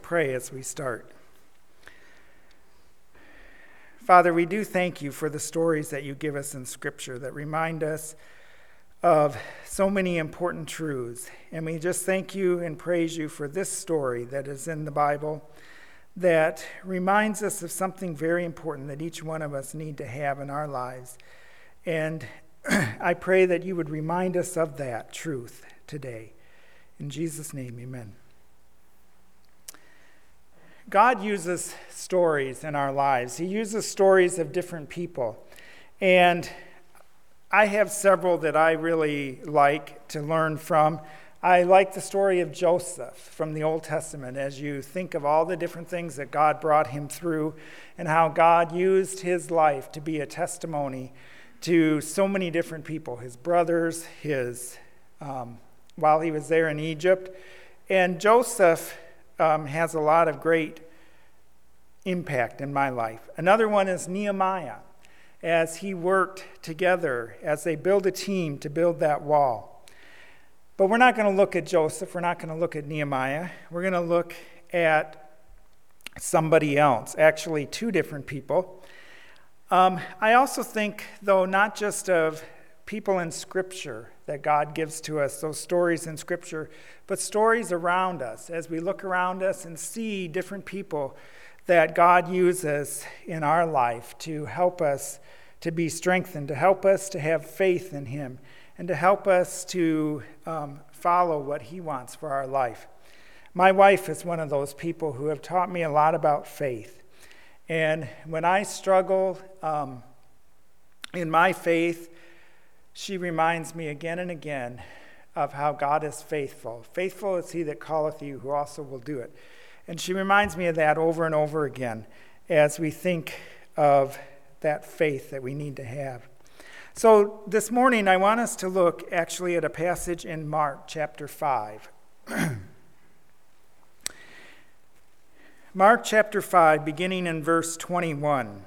pray as we start. Father, we do thank you for the stories that you give us in Scripture that remind us of so many important truths. And we just thank you and praise you for this story that is in the Bible that reminds us of something very important that each one of us need to have in our lives. And I pray that you would remind us of that truth today. In Jesus' name, amen. God uses stories in our lives. He uses stories of different people. And I have several that I really like to learn from. I like the story of Joseph from the Old Testament as you think of all the different things that God brought him through and how God used his life to be a testimony to so many different people, his brothers, while he was there in Egypt. And Joseph has a lot of great impact in my life. Another one is Nehemiah, as he worked together, as they built a team to build that wall. But we're not going to look at Joseph. We're not going to look at Nehemiah. We're going to look at somebody else, actually two different people. I also think, though, not just of people in Scripture that God gives to us, those stories in Scripture, but stories around us as we look around us and see different people that God uses in our life to help us to be strengthened, to help us to have faith in Him, and to help us to follow what He wants for our life. My wife is one of those people who have taught me a lot about faith. And when I struggle in my faith, she reminds me again and again of how God is faithful. Faithful is He that calleth you, who also will do it. And she reminds me of that over and over again as we think of that faith that we need to have. So this morning I want us to look actually at a passage in Mark chapter 5. Mark chapter 5, beginning in verse 21.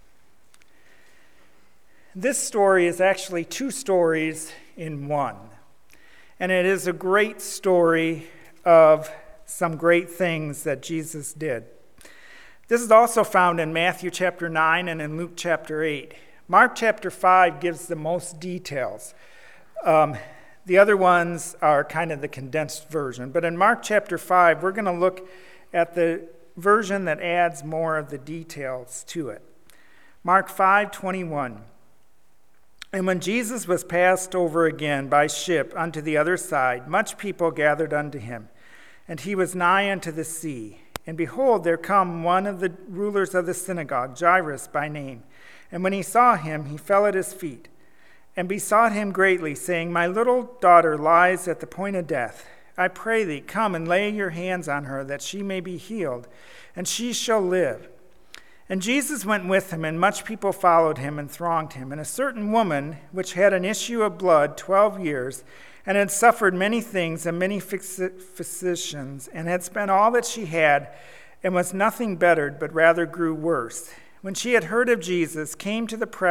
This story is actually two stories in one. And it is a great story of some great things that Jesus did. This is also found in Matthew chapter 9 and in Luke chapter 8. Mark chapter 5 gives the most details. The other ones are kind of the condensed version. But in Mark chapter 5, we're going to look at the version that adds more of the details to it. Mark 5:21. And when Jesus was passed over again by ship unto the other side, much people gathered unto him, and he was nigh unto the sea. And behold, there come one of the rulers of the synagogue, Jairus by name. And when he saw him, he fell at his feet, and besought him greatly, saying, My little daughter lies at the point of death. I pray thee, come and lay your hands on her, that she may be healed, and she shall live. And Jesus went with him, and much people followed him and thronged him. And a certain woman, which had an issue of blood 12 years, and had suffered many things and many physicians, and had spent all that she had, and was nothing bettered, but rather grew worse, when she had heard of Jesus, came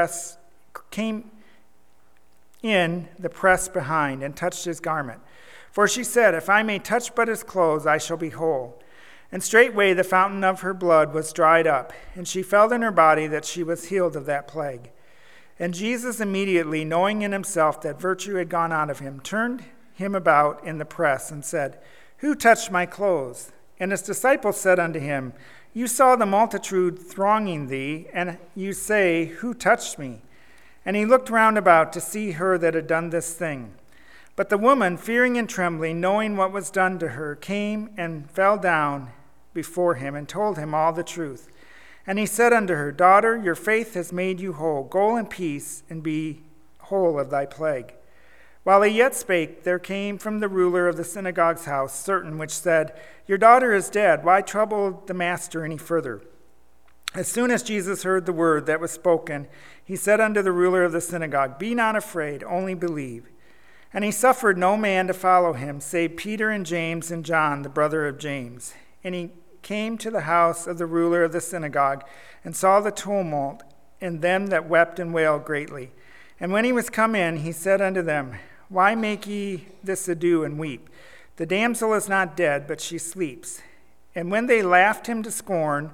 in the press behind, and touched his garment. For she said, If I may touch but his clothes, I shall be whole. And straightway the fountain of her blood was dried up, and she felt in her body that she was healed of that plague. And Jesus immediately, knowing in himself that virtue had gone out of him, turned him about in the press, and said, Who touched my clothes? And his disciples said unto him, You saw the multitude thronging thee, and you say, Who touched me? And he looked round about to see her that had done this thing. But the woman, fearing and trembling, knowing what was done to her, came and fell down before him, and told him all the truth. And he said unto her, Daughter, your faith has made you whole. Go in peace, and be whole of thy plague. While he yet spake, there came from the ruler of the synagogue's house certain which said, Your daughter is dead. Why trouble the master any further? As soon as Jesus heard the word that was spoken, he said unto the ruler of the synagogue, Be not afraid, only believe. And he suffered no man to follow him, save Peter and James and John, the brother of James. And he came to the house of the ruler of the synagogue, and saw the tumult, and them that wept and wailed greatly. And when he was come in, he said unto them, Why make ye this ado and weep? The damsel is not dead, but she sleeps. And when they laughed him to scorn,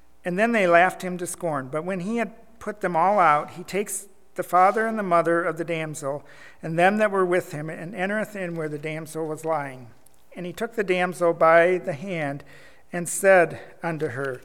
but when he had put them all out, he takes the father and the mother of the damsel, and them that were with him, and entereth in where the damsel was lying. And he took the damsel by the hand, and said unto her,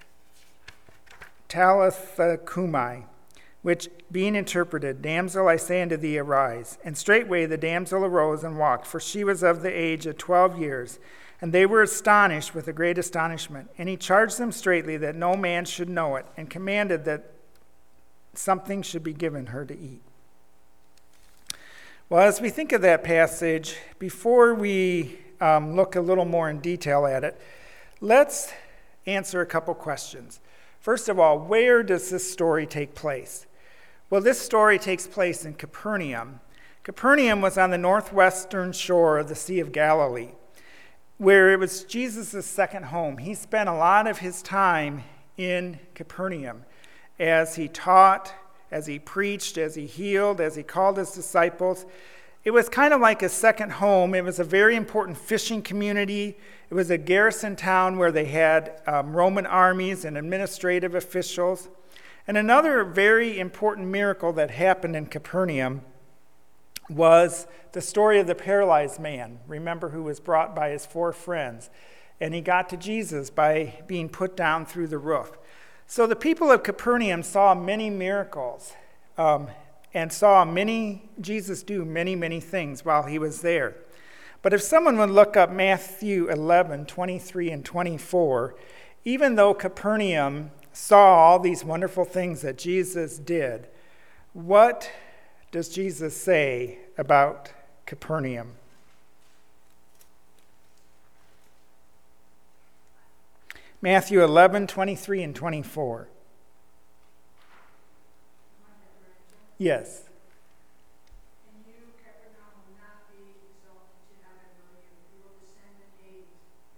Talitha cumi, which being interpreted, Damsel, I say unto thee, arise. And straightway the damsel arose and walked, for she was of the age of 12 years. And they were astonished with a great astonishment. And he charged them straitly that no man should know it, and commanded that something should be given her to eat. Well, as we think of that passage, before we look a little more in detail at it, let's answer a couple questions. First of all, where does this story take place? Well, this story takes place in Capernaum. Capernaum was on the northwestern shore of the Sea of Galilee, where it was Jesus' second home. He spent a lot of his time in Capernaum as he taught, as he preached, as he healed, as he called his disciples. It was kind of like a second home. It was a very important fishing community. It was a garrison town where they had Roman armies and administrative officials. And another very important miracle that happened in Capernaum was the story of the paralyzed man, remember, who was brought by his 4 friends. And he got to Jesus by being put down through the roof. So the people of Capernaum saw many miracles and saw Jesus do many things while he was there. But if someone would look up Matthew 11, 23 and 24, even though Capernaum saw all these wonderful things that Jesus did, what does Jesus say about Capernaum? Matthew 11, 23 and 24. Yes. And you, Capernaum, will not be exalted to heaven, nor you will descend in Hades.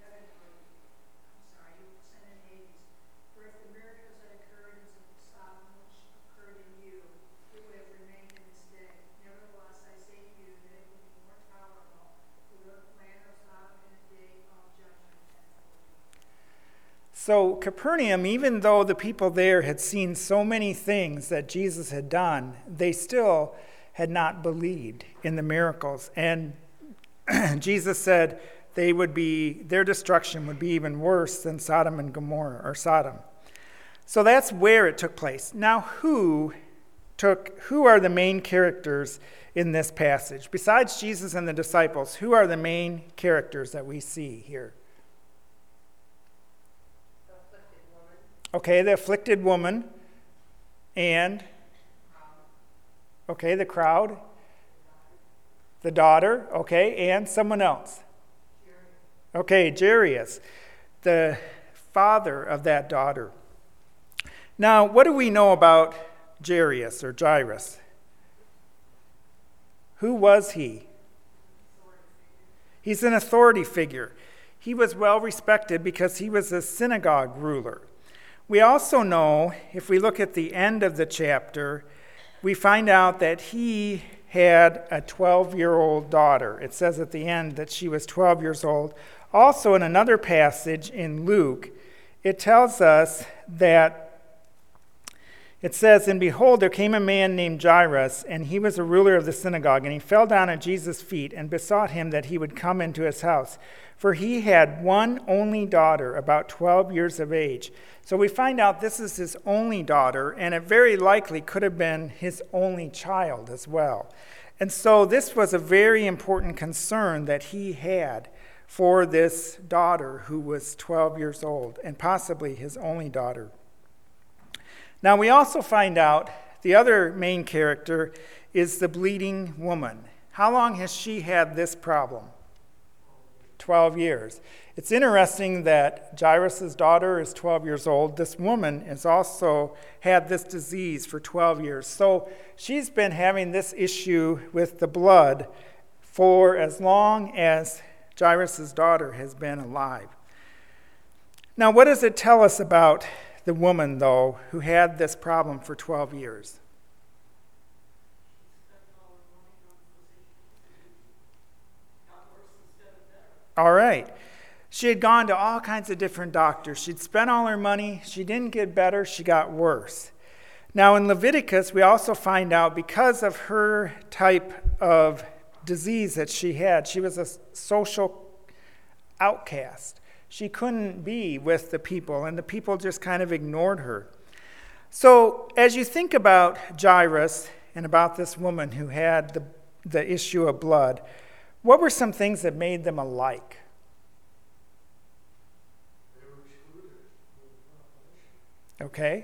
You will descend in Hades. For if the miracles that occurred in Sodom which occurred in you, it would have remained in this day. Nevertheless, I say to you that it will be more tolerable for the land of Sodom in the day of judgment than for you. So Capernaum, even though the people there had seen so many things that Jesus had done, they still had not believed in the miracles. And Jesus said their destruction would be even worse than Sodom and Gomorrah, or Sodom. So that's where it took place. Now, who are the main characters in this passage? Besides Jesus and the disciples, who are the main characters that we see here? Okay, the afflicted woman, and, okay, the crowd, the daughter, okay, and someone else. Okay, Jairus, the father of that daughter. Now, what do we know about Jairus, or Jairus? Who was he? He's an authority figure. He was well respected because he was a synagogue ruler. We also know, if we look at the end of the chapter, we find out that he had a 12-year-old daughter. It says at the end that she was 12 years old. Also, in another passage in Luke, it tells us that it says, And behold, there came a man named Jairus, and he was a ruler of the synagogue, and he fell down at Jesus' feet and besought him that he would come into his house. For he had one only daughter, about 12 years of age. So we find out this is his only daughter, and it very likely could have been his only child as well. And so this was a very important concern that he had for this daughter who was 12 years old, and possibly his only daughter. Now we also find out the other main character is the bleeding woman. How long has she had this problem? 12 years. It's interesting that Jairus' daughter is 12 years old. This woman has also had this disease for 12 years. So she's been having this issue with the blood for as long as Jairus' daughter has been alive. Now, what does it tell us about the woman, though, who had this problem for 12 years? All right. She had gone to all kinds of different doctors. She'd spent all her money. She didn't get better. She got worse. Now in Leviticus, we also find out because of her type of disease that she had, she was a social outcast. She couldn't be with the people, and the people just kind of ignored her. So as you think about Jairus and about this woman who had the issue of blood, what were some things that made them alike? Okay.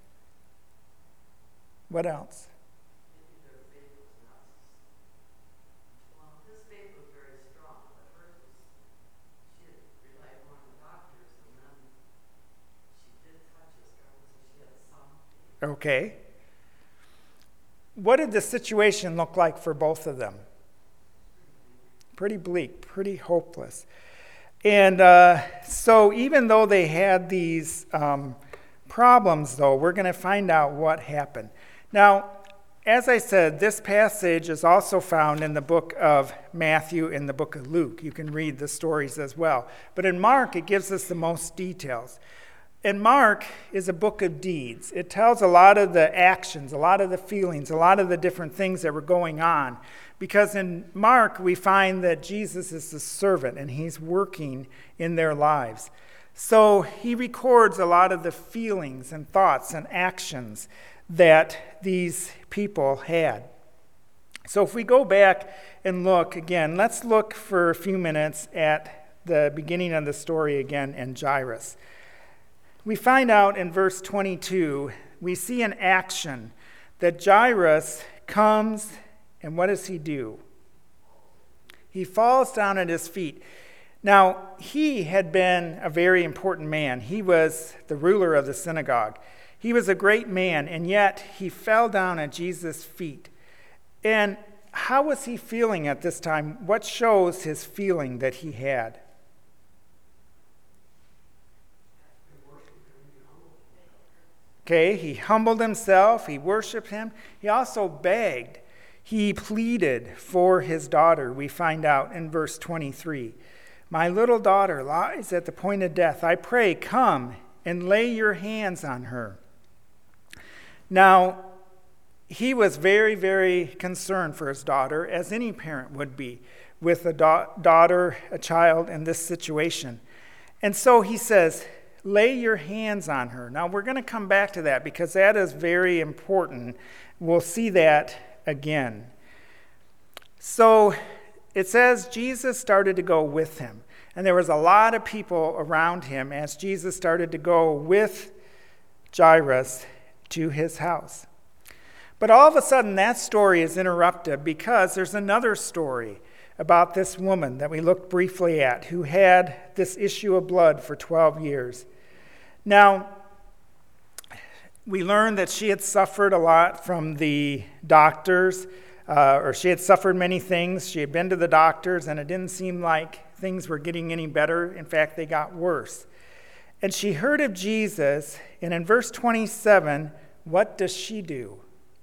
What else? Their faith was not. Well, his faith was very strong, but hers was, she had relied more on the doctors, and then she did touch his garment, so she had some faith. Okay. What did the situation look like for both of them? Pretty bleak, pretty hopeless. And so even though they had these problems, though, we're going to find out what happened. Now, as I said, this passage is also found in the book of Matthew and the book of Luke. You can read the stories as well. But in Mark, it gives us the most details. And Mark is a book of deeds. It tells a lot of the actions, a lot of the feelings, a lot of the different things that were going on. Because in Mark, we find that Jesus is the servant, and he's working in their lives. So he records a lot of the feelings and thoughts and actions that these people had. So if we go back and look again, let's look for a few minutes at the beginning of the story again in Jairus. We find out in verse 22, we see an action that Jairus comes, and what does he do? He falls down at his feet. Now, he had been a very important man. He was the ruler of the synagogue. He was a great man, and yet he fell down at Jesus' feet. And how was he feeling at this time? What shows his feeling that he had? Okay, he humbled himself, he worshiped him. He also begged. He pleaded for his daughter, we find out in verse 23. My little daughter lies at the point of death. I pray, come and lay your hands on her. Now, he was very, very concerned for his daughter, as any parent would be, with a daughter, a child in this situation. And so he says, lay your hands on her. Now, we're going to come back to that because that is very important. We'll see that again. So it says Jesus started to go with him. And there was a lot of people around him as Jesus started to go with Jairus to his house. But all of a sudden, that story is interrupted because there's another story about this woman that we looked briefly at who had this issue of blood for 12 years. Now, we learned that she had suffered a lot from the doctors, or she had suffered many things. She had been to the doctors, and it didn't seem like things were getting any better. In fact, they got worse. And she heard of Jesus, and in verse 27, what does she do?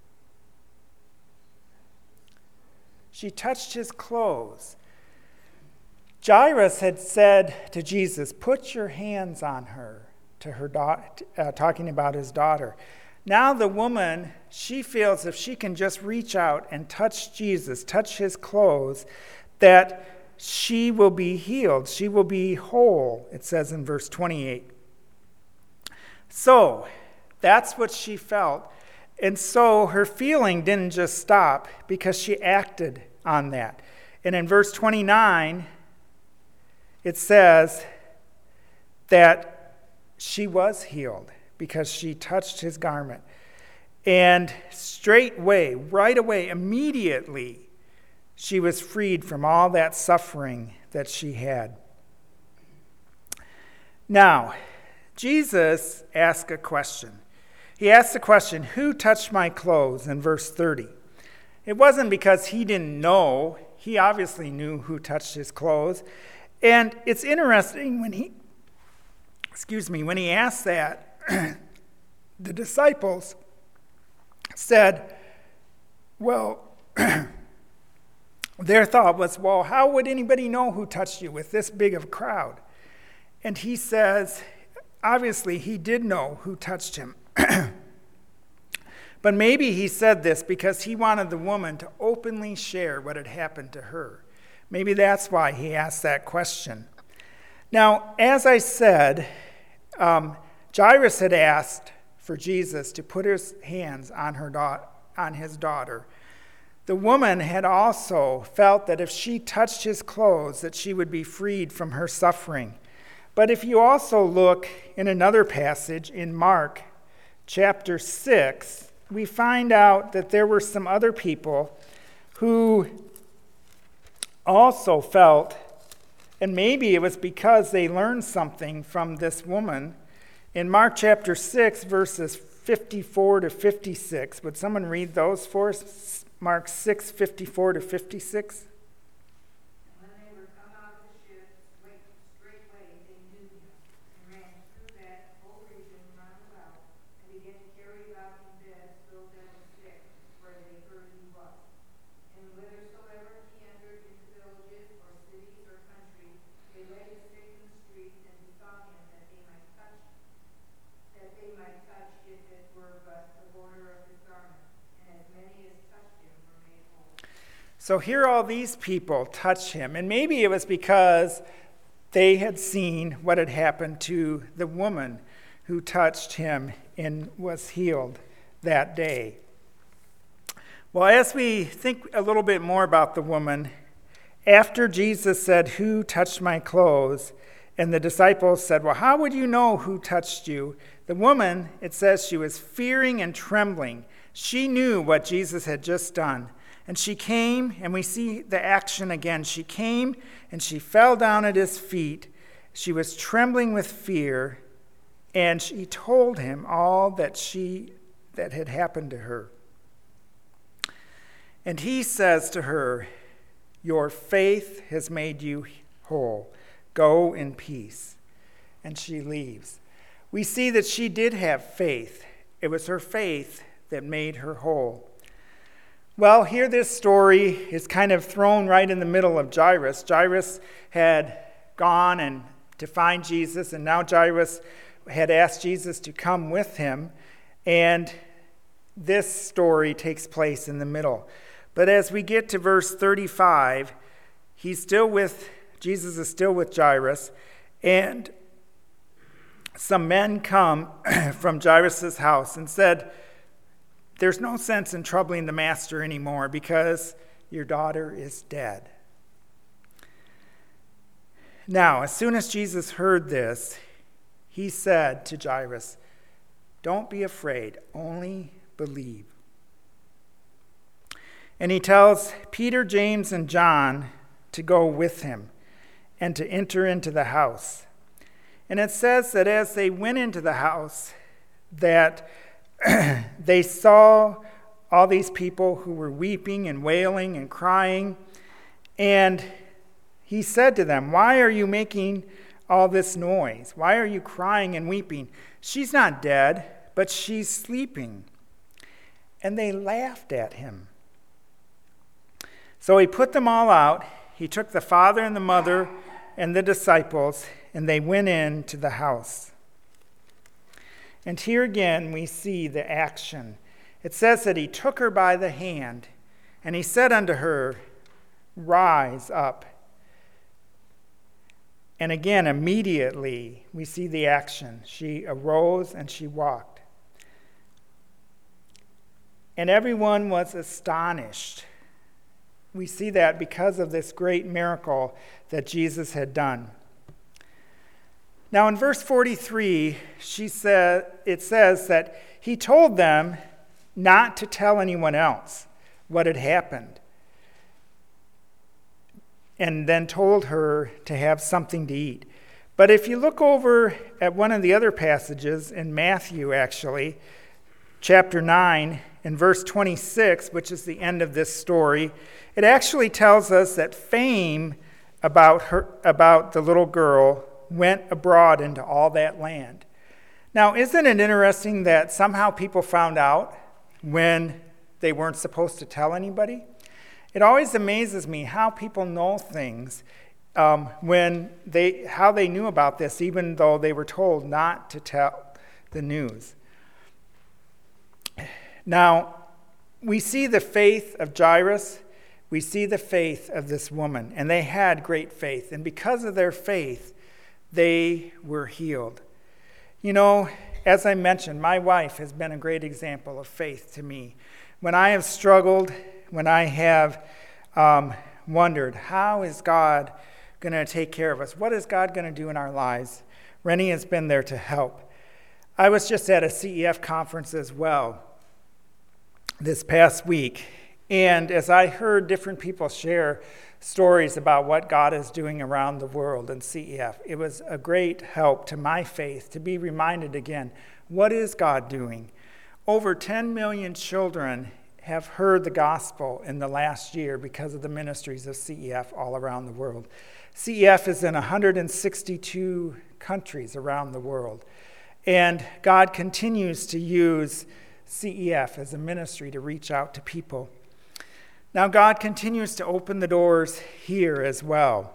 She touched his clothes. Jairus had said to Jesus, put your hands on her, to her talking about his daughter. Now the woman, she feels if she can just reach out and touch Jesus, touch his clothes, that she will be healed. She will be whole, it says in verse 28. So that's what she felt. And so her feeling didn't just stop because she acted on that. And in verse 29, it says that she was healed because she touched his garment. And straightway, right away, immediately, she was freed from all that suffering that she had. Now, Jesus asked a question. He asked the question, who touched my clothes, in verse 30. It wasn't because he didn't know. He obviously knew who touched his clothes. And it's interesting when he asked that, the disciples said, well, their thought was, well, how would anybody know who touched you with this big of a crowd? And he says, obviously, he did know who touched him. But maybe he said this because he wanted the woman to openly share what had happened to her. Maybe that's why he asked that question. Now, as I said, Jairus had asked for Jesus to put his hands on his daughter. The woman had also felt that if she touched his clothes, that she would be freed from her suffering. But if you also look in another passage in Mark chapter 6, we find out that there were some other people who also felt, and maybe it was because they learned something from this woman. In Mark chapter 6, verses 54 to 56, would someone read those for us? Mark 6, 54 to 56. And when they were come out of the ship, straightway they knew him, and ran through that whole region round about, and began to carry about in beds those that were sick, where they heard he was. And whithersoever he entered into villages, or cities, or country, they laid him sick in the streets, and besought him that they might touch if it were but the border of his garment. And as many as touched him were made whole. So here all these people touch him, and maybe it was because they had seen what had happened to the woman who touched him and was healed that day. Well, as we think a little bit more about the woman, after Jesus said, "Who touched my clothes?" and the disciples said, "Well, how would you know who touched you?" The woman, it says, she was fearing and trembling. She knew what Jesus had just done. And she came, and we see the action again. She came, and she fell down at his feet. She was trembling with fear, and she told him all that had happened to her. And he says to her, "Your faith has made you whole. Go in peace." And she leaves. We see that she did have faith. It was her faith that made her whole. Well, here this story is kind of thrown right in the middle of Jairus. Jairus had gone and to find Jesus, and now Jairus had asked Jesus to come with him, and this story takes place in the middle. But as we get to verse 35, Jesus is still with Jairus, and some men come from Jairus' house and said, "There's no sense in troubling the master anymore because your daughter is dead." Now, as soon as Jesus heard this, he said to Jairus, "Don't be afraid, only believe." And he tells Peter, James, and John to go with him and to enter into the house. And it says that as they went into the house, that they saw all these people who were weeping and wailing and crying. And he said to them, "Why are you making all this noise? Why are you crying and weeping? She's not dead, but she's sleeping." And they laughed at him. So he put them all out. He took the father and the mother and the disciples, and they went into the house. And here again we see the action. It says that he took her by the hand, and he said unto her, "Rise up." And again, immediately, we see the action. She arose and she walked. And everyone was astonished. We see that because of this great miracle that Jesus had done. Now in verse 43, it says that he told them not to tell anyone else what had happened, and then told her to have something to eat. But if you look over at one of the other passages in Matthew, actually, chapter 9, in verse 26, which is the end of this story, it actually tells us that fame about the little girl went abroad into all that land. Now, isn't it interesting that somehow people found out when they weren't supposed to tell anybody? It always amazes me how people know things how they knew about this, even though they were told not to tell the news. Now, we see the faith of Jairus. We see the faith of this woman, and they had great faith. And because of their faith, they were healed. You know, as I mentioned, my wife has been a great example of faith to me. When I have struggled, when I have wondered, how is God going to take care of us? What is God going to do in our lives? Rennie has been there to help. I was just at a CEF conference as well this past week. And as I heard different people share stories about what God is doing around the world in CEF, it was a great help to my faith to be reminded again, what is God doing? Over 10 million children have heard the gospel in the last year because of the ministries of CEF all around the world. CEF is in 162 countries around the world. And God continues to use CEF as a ministry to reach out to people. Now, God continues to open the doors here as well.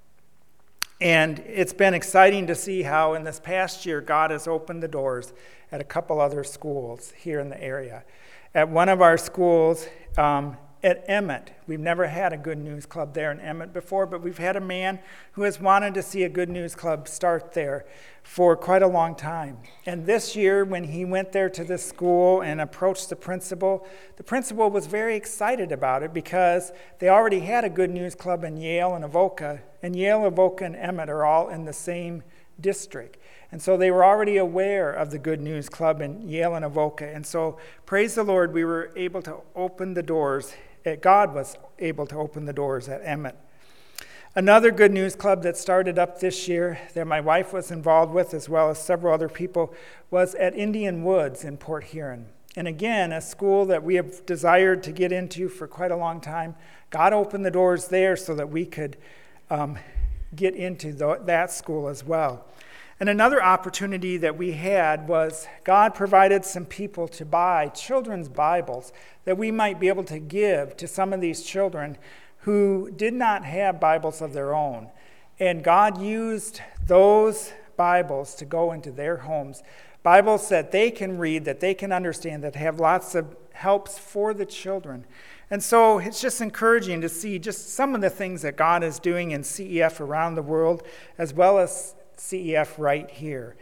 And it's been exciting to see how in this past year, God has opened the doors at a couple other schools here in the area. At one of our schools, at Emmett, we've never had a Good News Club there in Emmett before, but we've had a man who has wanted to see a Good News Club start there for quite a long time. And this year, when he went there to the school and approached the principal was very excited about it because they already had a Good News Club in Yale and Avoca, and Yale, Avoca, and Emmett are all in the same district. And so they were already aware of the Good News Club in Yale and Avoca. And so, praise the Lord, we were able to open the doors. God was able to open the doors at Emmett. Another Good News Club that started up this year that my wife was involved with, as well as several other people, was at Indian Woods in Port Huron. And again, a school that we have desired to get into for quite a long time. God opened the doors there so that we could get into that school as well. And another opportunity that we had was God provided some people to buy children's Bibles that we might be able to give to some of these children who did not have Bibles of their own. And God used those Bibles to go into their homes, Bibles that they can read, that they can understand, that have lots of helps for the children. And so it's just encouraging to see just some of the things that God is doing in CEF around the world, as well as CEF right here.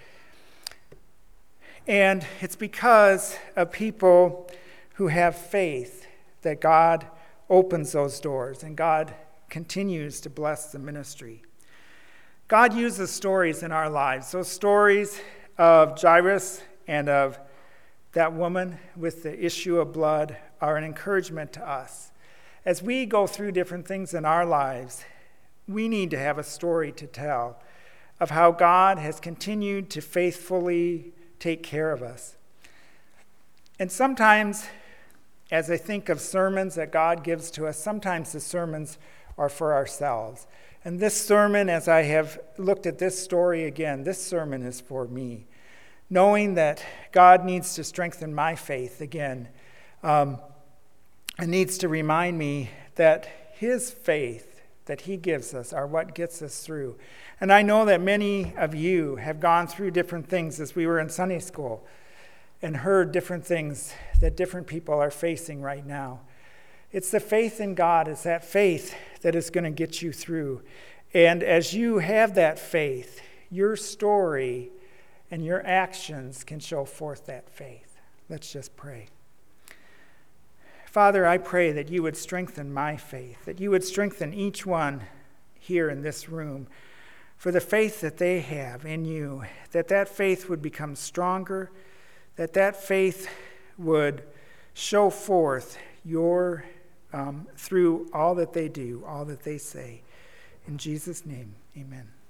And it's because of people who have faith that God opens those doors and God continues to bless the ministry. God uses stories in our lives. Those stories of Jairus and of that woman with the issue of blood are an encouragement to us. As we go through different things in our lives, we need to have a story to tell of how God has continued to faithfully take care of us. And sometimes, as I think of sermons that God gives to us, sometimes the sermons are for ourselves. And this sermon, as I have looked at this story again, this sermon is for me. Knowing that God needs to strengthen my faith again, and needs to remind me that his faith that he gives us are what gets us through. And I know that many of you have gone through different things as we were in Sunday school and heard different things that different people are facing right now. It's the faith in God, it's that faith that is going to get you through. And as you have that faith, your story and your actions can show forth that faith. Let's just pray. Father, I pray that you would strengthen my faith, that you would strengthen each one here in this room for the faith that they have in you, that faith would become stronger, that faith would show forth your through all that they do, all that they say. In Jesus' name, amen.